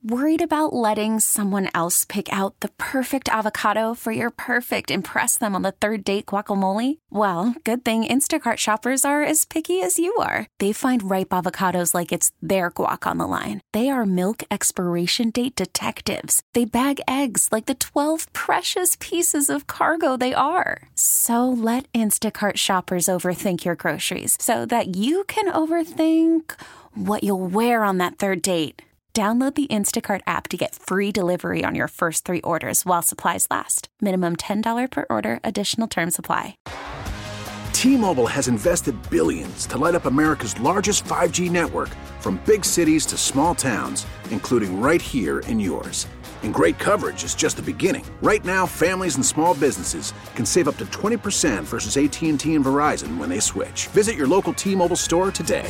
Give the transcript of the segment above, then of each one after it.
Worried about letting someone else pick out the perfect avocado for your perfect impress them on the third date guacamole? Well, good thing Instacart shoppers are as picky as you are. They find ripe avocados like it's their guac on the line. They are milk expiration date detectives. They bag eggs like the 12 precious pieces of cargo they are. So let Instacart shoppers overthink your groceries so that you can overthink what you'll wear on that third date. Download the Instacart app to get free delivery on your first 3 orders while supplies last. Minimum $10 per order. Additional terms apply. T-Mobile has invested billions to light up America's largest 5G network, from big cities to small towns, including right here in yours. And great coverage is just the beginning. Right now, families and small businesses can save up to 20% versus AT&T and Verizon when they switch. Visit your local T-Mobile store today.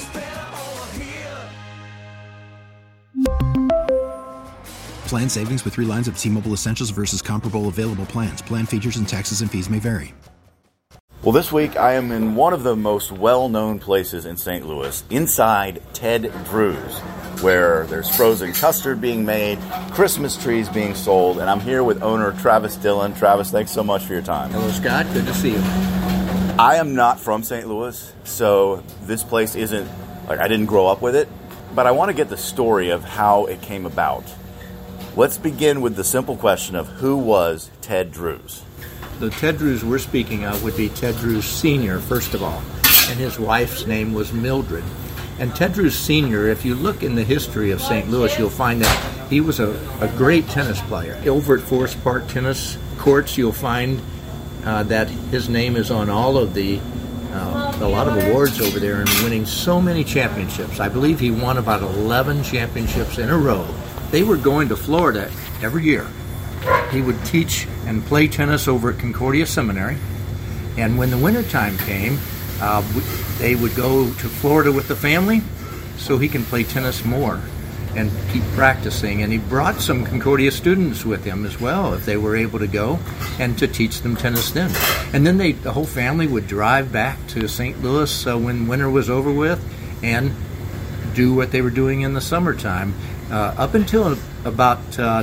Plan savings with 3 lines of T-Mobile Essentials versus comparable available plans. Plan features and taxes and fees may vary. Well, this week I am in one of the most well-known places in St. Louis, inside Ted Drewes, where there's frozen custard being made, Christmas trees being sold, and I'm here with owner Travis Dillon. Travis, thanks so much for your time. Hello, Scott. Good to see you. I am not from St. Louis, so this place isn't, I didn't grow up with it, but I want to get the story of how it came about. Let's begin with the simple question of who was Ted Drewes? The Ted Drewes we're speaking of would be Ted Drewes Sr., first of all, and his wife's name was Mildred. And Ted Drewes Sr., if you look in the history of St. Louis, you'll find that he was a great tennis player. Over at Forest Park tennis courts, you'll find that his name is on all of a lot of awards over there, and winning so many championships. I believe he won about 11 championships in a row. They were going to Florida every year. He would teach and play tennis over at Concordia Seminary. And when the wintertime came, they would go to Florida with the family so he can play tennis more and keep practicing. And he brought some Concordia students with him as well, if they were able to go, and to teach them tennis then. And then the whole family would drive back to St. Louis when winter was over with and do what they were doing in the summertime. Up until about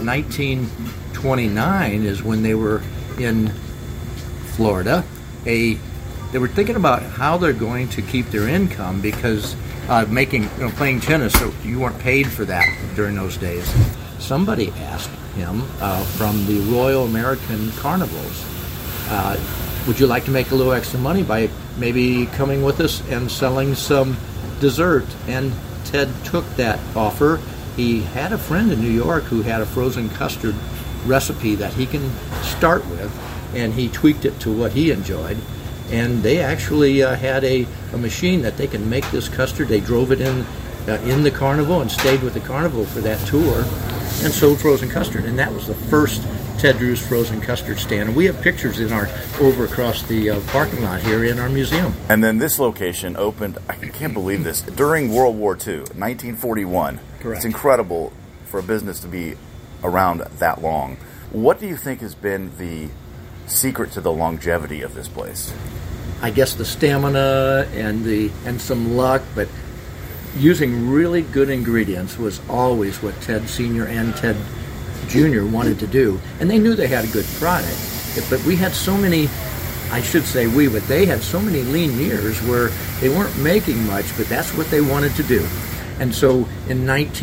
1929 is when they were in Florida. They were thinking about how they're going to keep their income because playing tennis, so you weren't paid for that during those days. Somebody asked him from the Royal American Carnivals, would you like to make a little extra money by maybe coming with us and selling some dessert? And Ted took that offer. He had a friend in New York who had a frozen custard recipe that he can start with, and he tweaked it to what he enjoyed. And they actually had a machine that they can make this custard. They drove it in the carnival and stayed with the carnival for that tour and sold frozen custard. And that was the first Ted Drewes frozen custard stand. And we have pictures over across the parking lot here in our museum. And then this location opened, I can't believe this, during World War II, 1941. Correct. It's incredible for a business to be around that long. What do you think has been the secret to the longevity of this place? I guess the stamina and some luck, but using really good ingredients was always what Ted Sr. and Ted Jr. wanted to do. And they knew they had a good product. But we had so many, I should say but they had so many lean years where they weren't making much, but that's what they wanted to do. And so in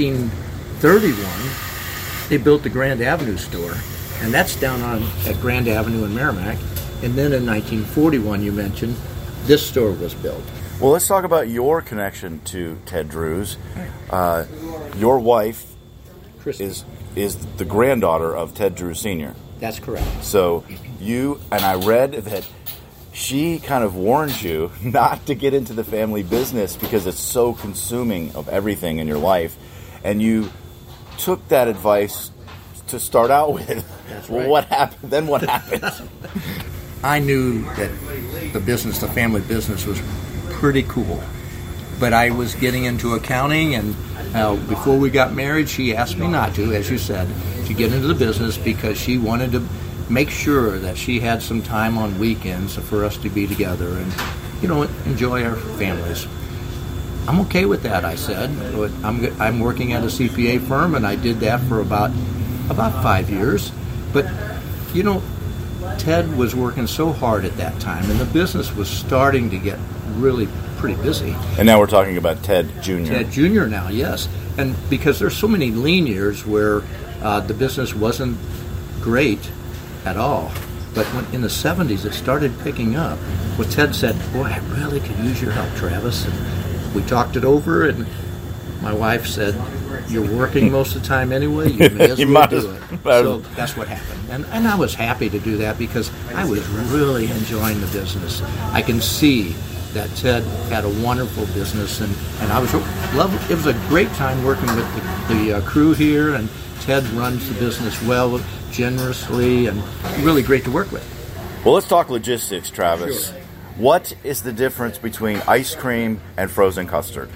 1931, they built the Grand Avenue store. And that's down at Grand Avenue in Merrimack. And then in 1941, you mentioned, this store was built. Well, let's talk about your connection to Ted Drewes. Your wife is the granddaughter of Ted Drewes Sr. That's correct. So I read that she kind of warned you not to get into the family business because it's so consuming of everything in your life. And you took that advice to start out with. That's right. What happened? Then what happened? I knew that the family business was pretty cool. But I was getting into accounting, and before we got married, she asked me not to, as you said, to get into the business because she wanted to make sure that she had some time on weekends for us to be together and, enjoy our families. I'm okay with that, I said. But I'm working at a CPA firm, and I did that for about 5 years. But, you know, Ted was working so hard at that time, and the business was starting to get really pretty busy. And now we're talking about Ted Jr. Ted Jr. now, yes. And because there's so many lean years where the business wasn't great at all. But when in the 70s it started picking up, well, Ted said, boy, I really could use your help, Travis. And we talked it over, and my wife said, you're working most of the time anyway, you may as well do it. So that's what happened. And I was happy to do that because I was really enjoying the business. I can see that Ted had a wonderful business, and I was it was a great time working with the crew here, and Ted runs the business well, generously, and really great to work with. Well, let's talk logistics, Travis. Sure. What is the difference between ice cream and frozen custard?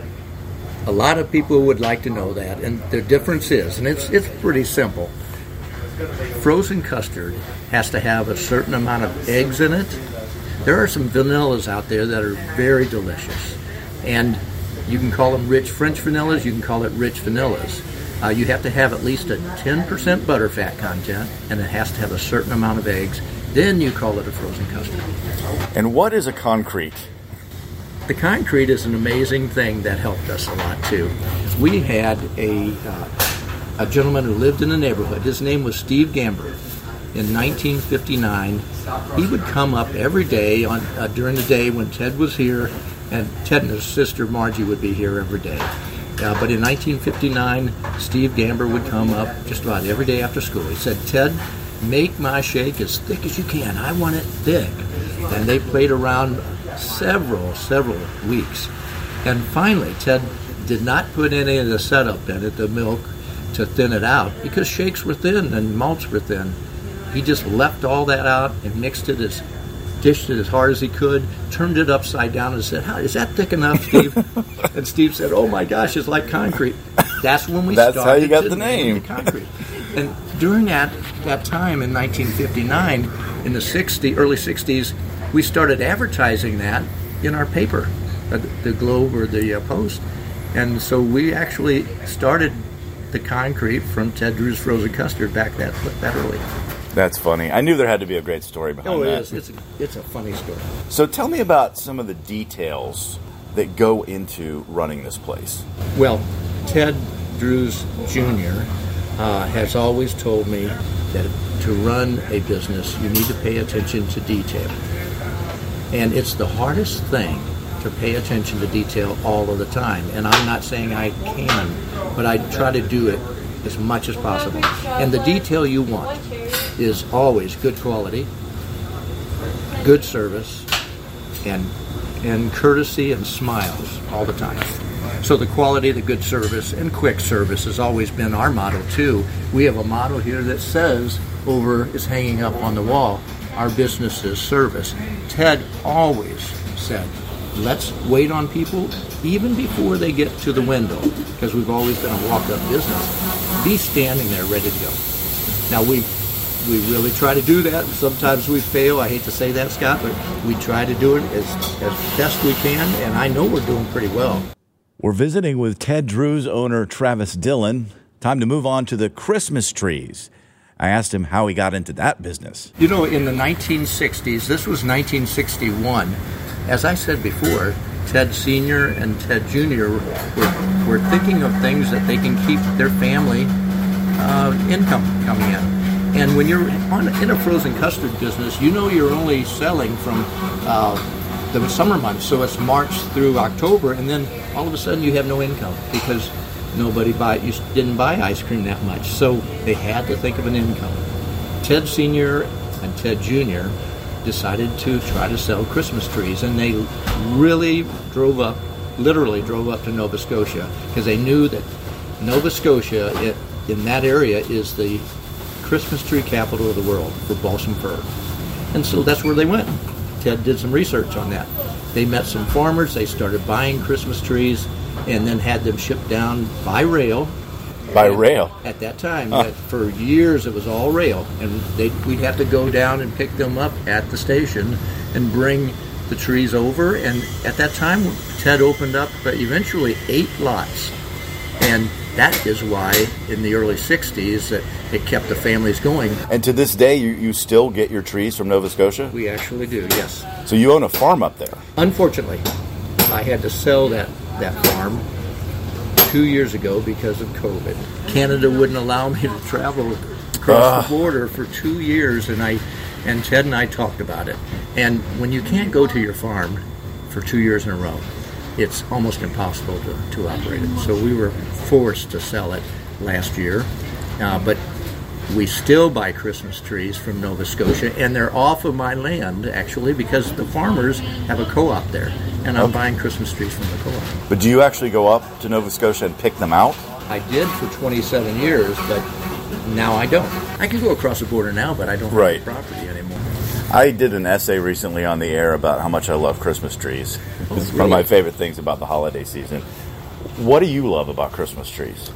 A lot of people would like to know that, and the difference is, and it's pretty simple. Frozen custard has to have a certain amount of eggs in it. There are some vanillas out there that are very delicious, and you can call them rich French vanillas, you can call it rich vanillas. You have to have at least a 10% butterfat content, and it has to have a certain amount of eggs. Then you call it a frozen custard. And what is a concrete? The concrete is an amazing thing that helped us a lot, too. We had a gentleman who lived in the neighborhood. His name was Steve Gamber. In 1959, he would come up every day during the day when Ted was here, and Ted and his sister Margie would be here every day. But in 1959, Steve Gamber would come up just about every day after school. He said, Ted, make my shake as thick as you can. I want it thick. And they played around several weeks. And finally, Ted did not put any of the setup in it, the milk, to thin it out, because shakes were thin and malts were thin. He just left all that out and mixed it, dished it as hard as he could, turned it upside down and said, is that thick enough, Steve? And Steve said, oh my gosh, it's like concrete. That's when we started. That's how you got the name. Concrete. And during that time in 1959, in the early 60s, we started advertising that in our paper, the Globe or the Post. And so we actually started the concrete from Ted Drew's Frozen Custard back that early. That's funny. I knew there had to be a great story behind that. It is. It's a funny story. So tell me about some of the details that go into running this place. Well, Ted Drews Jr. Has always told me that to run a business, you need to pay attention to detail. And it's the hardest thing to pay attention to detail all of the time. And I'm not saying I can, but I try to do it as much as possible. And the detail you want is always good quality, good service, and courtesy and smiles all the time. So the quality, the good service, and quick service has always been our motto too. We have a motto here that says, is hanging up on the wall, our business is service. Ted always said, let's wait on people even before they get to the window, because we've always been a walk-up business. Be standing there ready to go. Now we really try to do that. Sometimes we fail. I hate to say that, Scott, but we try to do it as best we can, and I know we're doing pretty well. We're visiting with Ted Drew's owner, Travis Dillon. Time to move on to the Christmas trees. I asked him how he got into that business. You know, in the 1960s, this was 1961, as I said before, Ted Sr. and Ted Jr. were thinking of things that they can keep their family income coming in. And when you're in a frozen custard business, you know you're only selling from the summer months, so it's March through October, and then all of a sudden you have no income because you didn't buy ice cream that much, so they had to think of an income. Ted Sr. and Ted Jr. decided to try to sell Christmas trees, and they literally drove up to Nova Scotia, because they knew that Nova Scotia in that area is the Christmas tree capital of the world for balsam fir. And so that's where they went. Ted did some research on that. They met some farmers, they started buying Christmas trees, and then had them shipped down by rail. By rail? At that time. For years it was all rail. And we'd have to go down and pick them up at the station and bring the trees over. And at that time, Ted opened up eventually 8 lots. And that is why in the early 60s it kept the families going. And to this day, you still get your trees from Nova Scotia? We actually do, yes. So you own a farm up there? Unfortunately, I had to sell that farm 2 years ago because of COVID. Canada wouldn't allow me to travel across the border for 2 years, and Ted and I talked about it. And when you can't go to your farm for 2 years in a row, it's almost impossible to operate it. So we were forced to sell it last year. But we still buy Christmas trees from Nova Scotia, and they're off of my land, actually, because the farmers have a co-op there, and I'm buying Christmas trees from the co-op. But do you actually go up to Nova Scotia and pick them out? I did for 27 years, but now I don't. I can go across the border now, but I don't have the property anymore. I did an essay recently on the air about how much I love Christmas trees. It's one of my favorite things about the holiday season. What do you love about Christmas trees?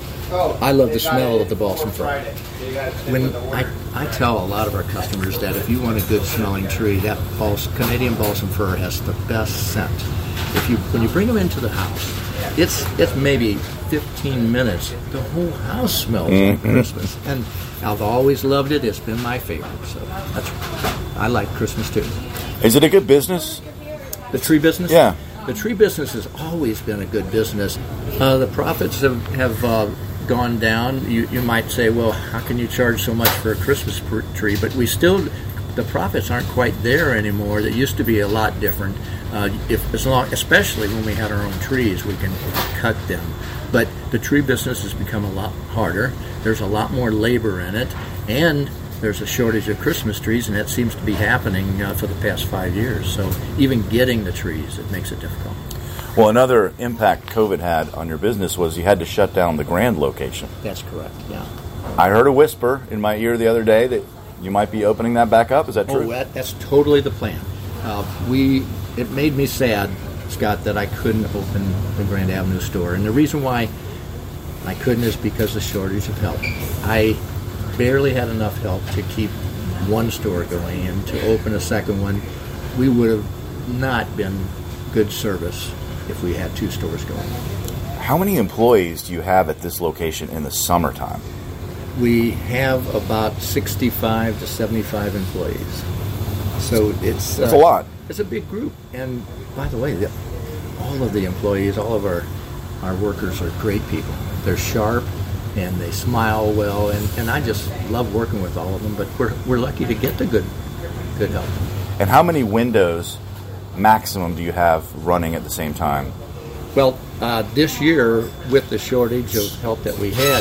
I love the smell of the balsam fir. When I tell a lot of our customers that if you want a good smelling tree, that Canadian balsam fir has the best scent. When you bring them into the house, it's maybe 15 minutes. The whole house smells like Christmas, and I've always loved it. It's been my favorite. So I like Christmas too. Is it a good business? The tree business? Yeah. The tree business has always been a good business. The profits have gone down. You might say, well, how can you charge so much for a Christmas tree? But the profits aren't quite there anymore. It used to be a lot different. Especially when we had our own trees, we can cut them. But the tree business has become a lot harder. There's a lot more labor in it, and there's a shortage of Christmas trees, and that seems to be happening for the past 5 years. So even getting the trees, it makes it difficult. Well, another impact COVID had on your business was you had to shut down the Grand location. That's correct, yeah. I heard a whisper in my ear the other day that you might be opening that back up. Is that true? Oh, that's totally the plan. It made me sad, Scott, that I couldn't open the Grand Avenue store. And the reason why I couldn't is because of the shortage of help. I barely had enough help to keep one store going, and to open a second one, we would have not been good service if we had 2 stores going. How many employees do you have at this location in the summertime? We have about 65 to 75 employees. So it's a lot. It's a big group. And by the way, all of the employees, all of our workers are great people. They're sharp and they smile well, and I just love working with all of them. But we're lucky to get the good help. And how many windows maximum do you have running at the same time? Well, this year, with the shortage of help that we had,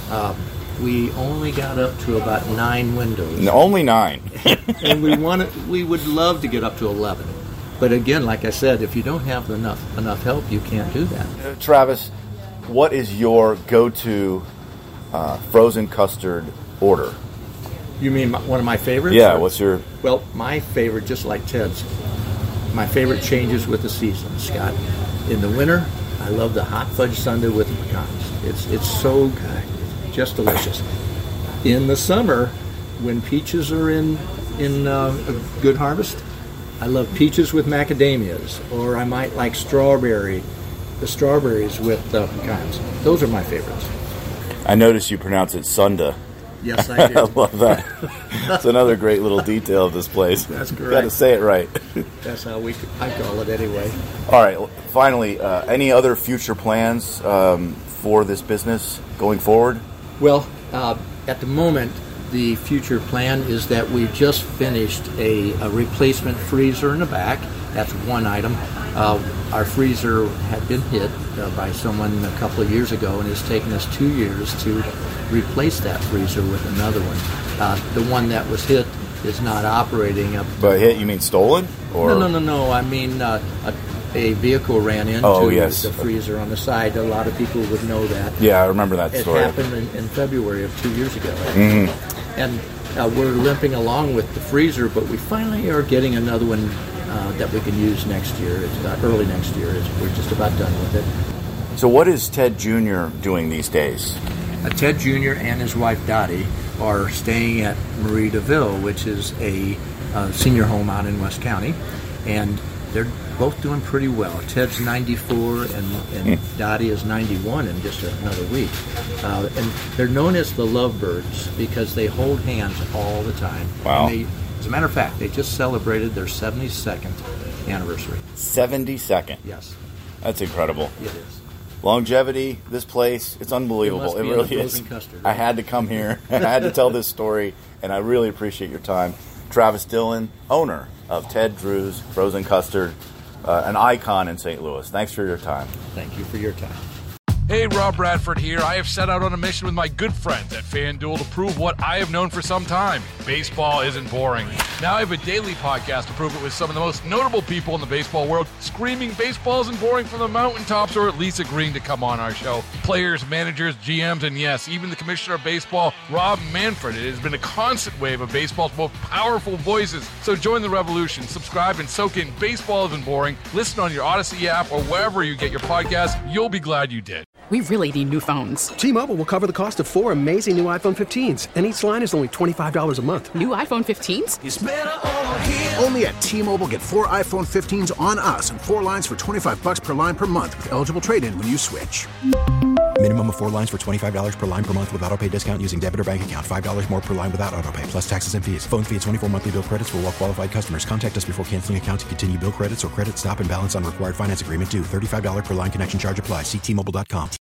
we only got up to about 9 windows. Only 9. And we would love to get up to 11. But again, like I said, if you don't have enough help, you can't do that. Travis, what is your go-to frozen custard order? You mean one of my favorites? Yeah, what's your... Well, my favorite, just like Ted's, my favorite changes with the season, Scott. In the winter, I love the hot fudge sundae with pecans. It's so good. Just delicious. In the summer, when peaches are in a good harvest, I love peaches with macadamias, or I might like the strawberries with pecans. Those are my favorites. I notice you pronounce it sundae. Yes, I do. I love that. That's another great little detail of this place. That's correct. You got to say it right. That's how I call it anyway. All right. Finally, any other future plans for this business going forward? Well, at the moment, the future plan is that we just finished a replacement freezer in the back. That's one item. Our freezer had been hit by someone a couple of years ago, and it's taken us 2 years to replace that freezer with another one. The one that was hit is not operating. By hit, you mean stolen? Or? No. I mean a vehicle ran into the freezer on the side. A lot of people would know that. Yeah, I remember that story. It happened in February of 2 years ago. Mm-hmm. And we're limping along with the freezer, but we finally are getting another one that we can use next year. It's early next year. We're just about done with it. So what is Ted Jr. doing these days? Ted Jr. and his wife Dottie are staying at Marie DeVille, which is a senior home out in West County. And they're both doing pretty well. Ted's 94 and Dottie is 91 in just another week. And they're known as the Lovebirds because they hold hands all the time. Wow. And as a matter of fact, they just celebrated their 72nd anniversary. 72nd? Yes. That's incredible. It is. Longevity, this place, it's unbelievable. It really is. Custard, right? I had to come here. I had to tell this story, and I really appreciate your time. Travis Dillon, owner of Ted Drewes Frozen Custard, an icon in St. Louis. Thanks for your time. Thank you for your time. Hey, Rob Bradford here. I have set out on a mission with my good friends at FanDuel to prove what I have known for some time. Baseball isn't boring. Now I have a daily podcast to prove it with some of the most notable people in the baseball world, screaming baseball isn't boring from the mountaintops, or at least agreeing to come on our show. Players, managers, GMs, and yes, even the commissioner of baseball, Rob Manfred. It has been a constant wave of baseball's most powerful voices. So join the revolution. Subscribe and soak in Baseball Isn't Boring. Listen on your Odyssey app or wherever you get your podcasts. You'll be glad you did. We really need new phones. T-Mobile will cover the cost of 4 amazing new iPhone 15s, and each line is only $25 a month. New iPhone 15s? It's better over here. Only at T-Mobile, get 4 iPhone 15s on us and 4 lines for $25 per line per month with eligible trade-in when you switch. Minimum of 4 lines for $25 per line per month with autopay discount using debit or bank account. $5 more per line without autopay, plus taxes and fees. Phone fee at 24 monthly bill credits for well-qualified customers. Contact us before canceling account to continue bill credits or credit stop and balance on required finance agreement due. $35 per line connection charge applies. See T-Mobile.com.